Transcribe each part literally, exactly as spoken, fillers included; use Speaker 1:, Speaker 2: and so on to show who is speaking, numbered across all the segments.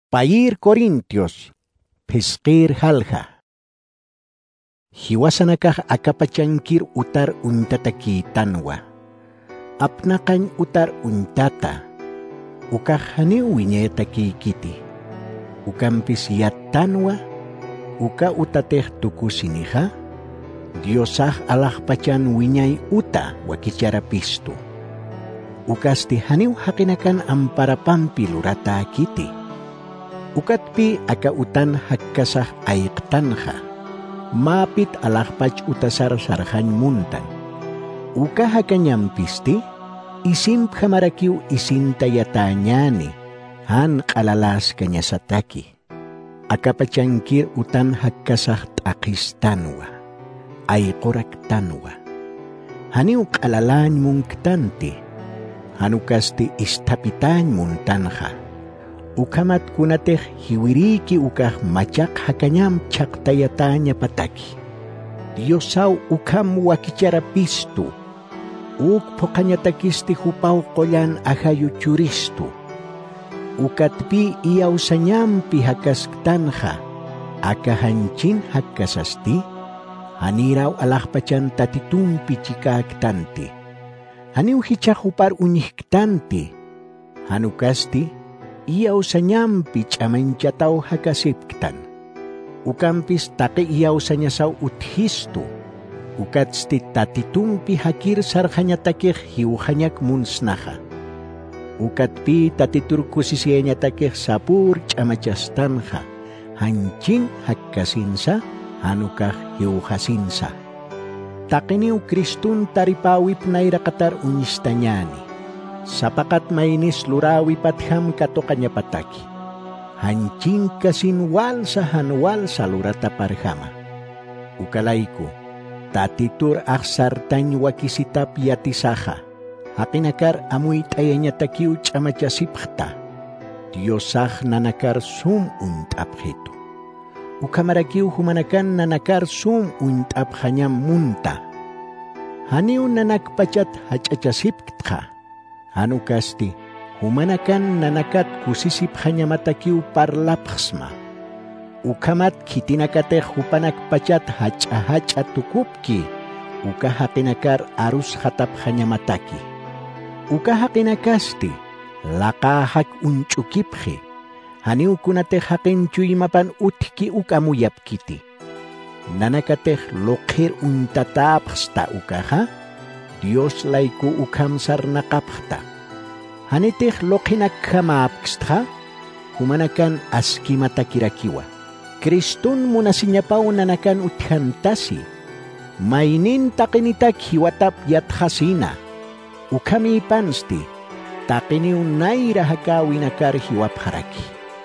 Speaker 1: Pair Corintios, Pesquir halja. Hiwasanakah akapachankir utar untataki tanwa. Apnakan utar untata. Ukah hani winyetaki kiti. Ukampis yat tanwa. Uka utateh tukusiniha. Diosah alah pacan winyay uta wakicara pistu. Ukasti haniw hakinakan ampara pampilurata kiti. Ukatpi aka utan hakkasah aiktanha. Mapit alahpach utasar sarhan muntan. Uka hakanyam pisti, isim kamarakiw isintayatanyani, han kalalas kanya sataki. Akapachankir utan hakkasah takistanwa, ay koraktanwa. Haniw kalalan mungktanti, hanukasti istapitan muntanha. Ukamat kunateh hiwiriki ukah macak hakanyam caktayatanya pataki. Diosaw ukam wakicara pistu. Uk pokanya takisti hupaw kolan ahayu curistu. Ukatpi iyaw sanyampi hakasktanha. Akahancin hakasasti. Haniraw alahpacan tatitumpi cikaktanti. Haniw hicah hupar unyihktanti. Hanukasti iyaw sanyampi camancataw hakasipktan. Ukampis take iyaw sanyasaw uthistu. Ukatsti tatitumpi hakir sarhanya takir hiuhanyak munsnaha. Ukatpi tatiturkusisianya takir sapur camacastanha. Hancin hakkasinsa hanukah hiuhasinsa. Takiniw Kristun taripawip nairakatar unyistanyani. Sapakat mainis lurawi patham kato kanya pataki. Hancing kasinwal sa hanwal sa lurata parhama. Ukalaiku, tatitur aksar tanywa kisitap yatisaha. Hakinakar amuy tayanya takiw chamachasipkhta. Diyosah nanakar sum untapheto. Ukamarakiw humanakan nanakar sum untapkhanyam munta. Haniw nanakpachat hachachasipkta. Hanukasti, humanakan nanakat kusisip hanya matakiw parlapsma. Ukamat kitinakateh hupanak pacat haca-haca tukupki. Uka hakinakar arus hatap hanya mataki. Uka hakinakasti, lakahak uncukiphe. Haniw kunateh hakin cuy mapan utki ukamuyap kiti. Nanakateh lokhir untatapsta ukaha. Dios laiku ukam sarnakapta. Haniteh lokhinak kamapkstha, humanakan askimata kirakiwa. Kristun munasinyapaw nanakan uthantasi. Mainin takinitak hiwatap yathasina. Ukami pansti, takiniw nairahakawinakar hiwap haraki.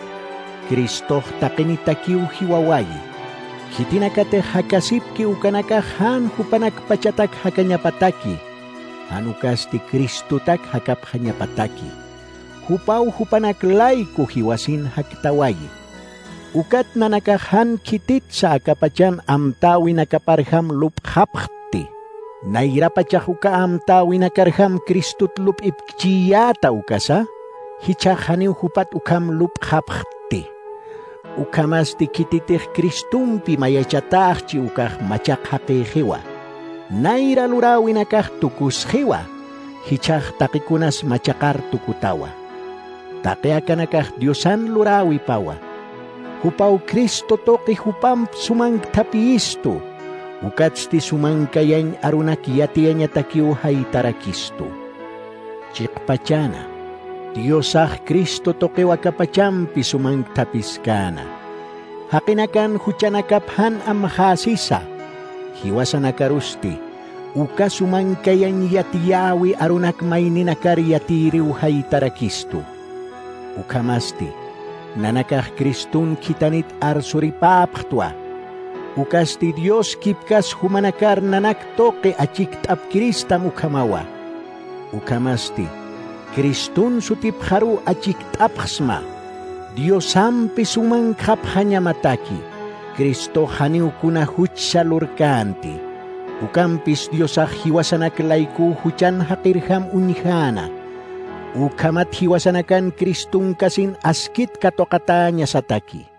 Speaker 1: Kristoh takinitakiw hiwawayi. Hitinakate hakasipki ukanaka han hupanak pacatak hakanya pataki. Hanukasti Kristu tak hakap hanya pataki. Hupaw hupanak laiku hiwasin haktawayi. Ukat nanaka han kitit sa akapacan amtawi nakaparham luphapti. Nairapacah uka amtawi nakarham Kristut lup ipkciyata ukasa. Hichahaniw hupat ukam luphapti. Ukamasti kititih Kristumpi mayachatahchi ukah macak hakehewa. Naira lurawinakah tukus hewa. Hichah takikunas macakar tukutawa. Takeakanakah Diosan lurawi pawa. Hupaw Kristo toki hupam sumang tapiisto. Ukatsti sumang kayany arunak yatianya takiw hay tarakisto. Cikpacana. Diyosah Kristo toke wakapacampi sumang tapiskana. Hakinakan hucanakaphan amhasisa. Hiwasanakarusti. Uka sumang kayan yatiyawi arunak maininakar yatiriw hay tarakisto. Ukamasti. Nanakah Kristun kitanit arsuripaphtwa. Ukasti Dios kipkas humanakar nanak toke aciktap Kristam ukamawa. Ukamasti. Kristun sutip haru acik tapsma. Dios sampai sumang kap hanya mataki. Kristo haniu kuna huc salurkanti. Ukampis Dios ah hiwasana kelaiku hucan hakirham unyhana. Ukamat hiwasanakan Kristong kasin askit katokatanya sataki.